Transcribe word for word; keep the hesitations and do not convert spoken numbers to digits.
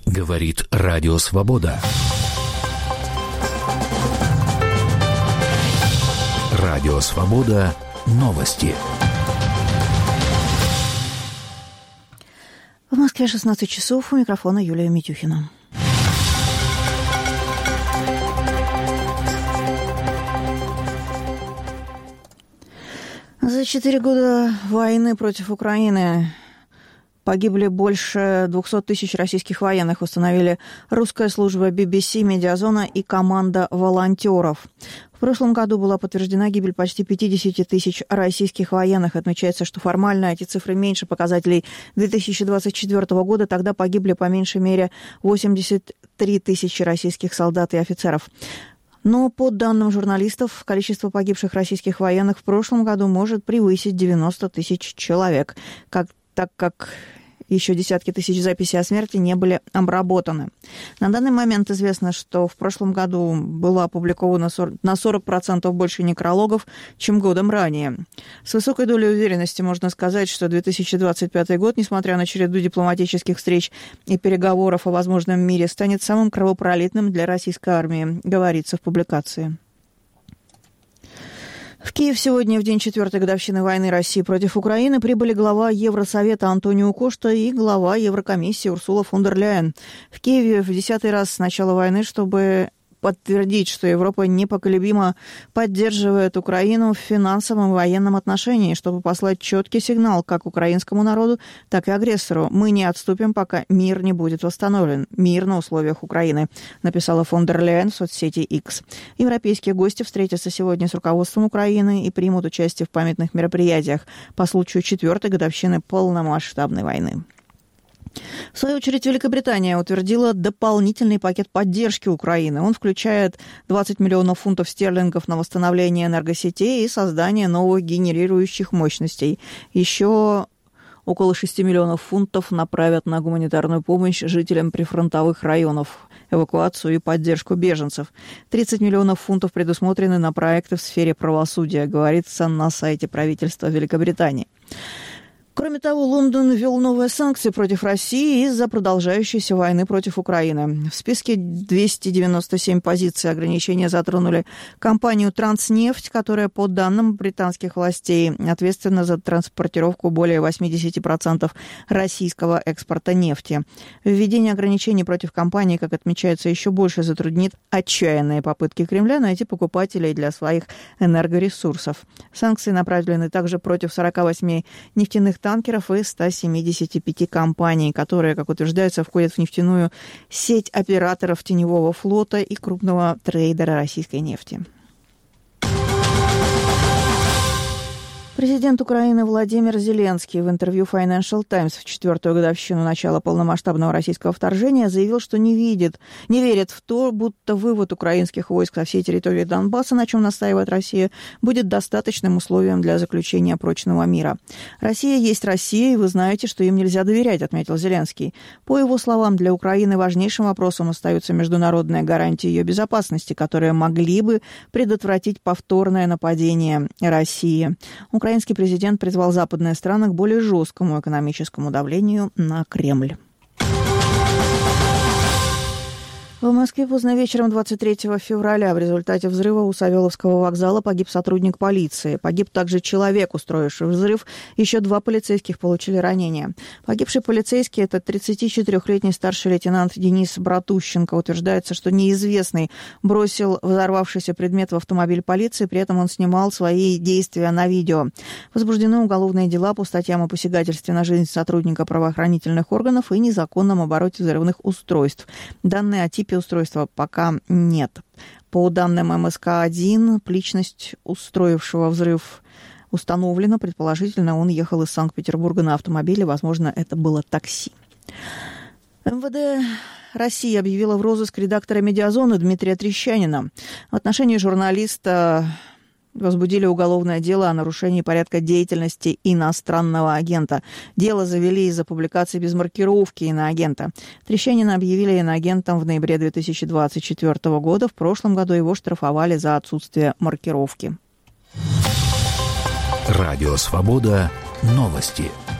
Говорит Радио Свобода. Радио Свобода. Новости. В Москве шестнадцать часов. У микрофона Юлия Митюхина. За четыре года войны против Украины погибли больше двухсот тысяч российских военных, установили русская служба би би си, Медиазона и команда волонтеров. В прошлом году была подтверждена гибель почти пятьдесят тысяч российских военных. Отмечается, что формально эти цифры меньше показателей две тысячи двадцать четвёртого года. Тогда погибли по меньшей мере восемьдесят три тысячи российских солдат и офицеров. Но по данным журналистов, количество погибших российских военных в прошлом году может превысить девяносто тысяч человек, как, так как еще десятки тысяч записей о смерти не были обработаны. На данный момент известно, что в прошлом году было опубликовано на сорок процентов больше некрологов, чем годом ранее. С высокой долей уверенности можно сказать, что две тысячи двадцать пятый год, несмотря на череду дипломатических встреч и переговоров о возможном мире, станет самым кровопролитным для российской армии, говорится в публикации. В Киев сегодня, в день четвертой годовщины войны России против Украины, прибыли глава Евросовета Антонио Кошта и глава Еврокомиссии Урсула фон дер Ляйен. В Киеве в десятый раз с начала войны, чтобы подтвердить, что Европа непоколебимо поддерживает Украину в финансовом и военном отношении, чтобы послать четкий сигнал как украинскому народу, так и агрессору. Мы не отступим, пока мир не будет восстановлен. Мир на условиях Украины, написала фон дер Ляйен в соцсети X. Европейские гости встретятся сегодня с руководством Украины и примут участие в памятных мероприятиях по случаю четвертой годовщины полномасштабной войны. В свою очередь, Великобритания утвердила дополнительный пакет поддержки Украины. Он включает двадцать миллионов фунтов стерлингов на восстановление энергосетей и создание новых генерирующих мощностей. Еще около шести миллионов фунтов направят на гуманитарную помощь жителям прифронтовых районов, эвакуацию и поддержку беженцев. тридцать миллионов фунтов предусмотрены на проекты в сфере правосудия, говорится на сайте правительства Великобритании. Кроме того, Лондон ввел новые санкции против России из-за продолжающейся войны против Украины. В списке двести девяносто семь позиций ограничения затронули компанию «Транснефть», которая, по данным британских властей, ответственна за транспортировку более восемьдесят процентов российского экспорта нефти. Введение ограничений против компании, как отмечается, еще больше затруднит отчаянные попытки Кремля найти покупателей для своих энергоресурсов. Санкции направлены также против сорока восьми нефтяных танкеров и ста семидесяти пяти компаний, которые, как утверждается, входят в нефтяную сеть операторов теневого флота и крупного трейдера российской нефти. Президент Украины Владимир Зеленский в интервью Financial Times в четвертую годовщину начала полномасштабного российского вторжения заявил, что не видит, не верит в то, будто вывод украинских войск со всей территории Донбасса, на чем настаивает Россия, будет достаточным условием для заключения прочного мира. «Россия есть Россия, и вы знаете, что им нельзя доверять», — отметил Зеленский. По его словам, для Украины важнейшим вопросом остаются международные гарантии ее безопасности, которые могли бы предотвратить повторное нападение России. Украинский президент призвал западные страны к более жесткому экономическому давлению на Кремль. В Москве поздно вечером двадцать третьего февраля в результате взрыва у Савеловского вокзала погиб сотрудник полиции. Погиб также человек, устроивший взрыв. Еще два полицейских получили ранения. Погибший полицейский – это тридцатичетырёхлетний старший лейтенант Денис Братущенко. Утверждается, что неизвестный бросил взорвавшийся предмет в автомобиль полиции, при этом он снимал свои действия на видео. Возбуждены уголовные дела по статьям о посягательстве на жизнь сотрудника правоохранительных органов и незаконном обороте взрывных устройств. Данные о типе устройства пока нет. По данным эм эс ка один, личность устроившего взрыв установлена. Предположительно, он ехал из Санкт-Петербурга на автомобиле. Возможно, это было такси. эм вэ дэ России объявила в розыск редактора «Медиазоны» Дмитрия Трещанина. В отношении журналиста возбудили уголовное дело о нарушении порядка деятельности иностранного агента. Дело завели из-за публикации без маркировки иноагента. Трещанина объявили иноагентом в ноябре две тысячи двадцать четвёртого года. В прошлом году его штрафовали за отсутствие маркировки. Радио «Свобода». Новости.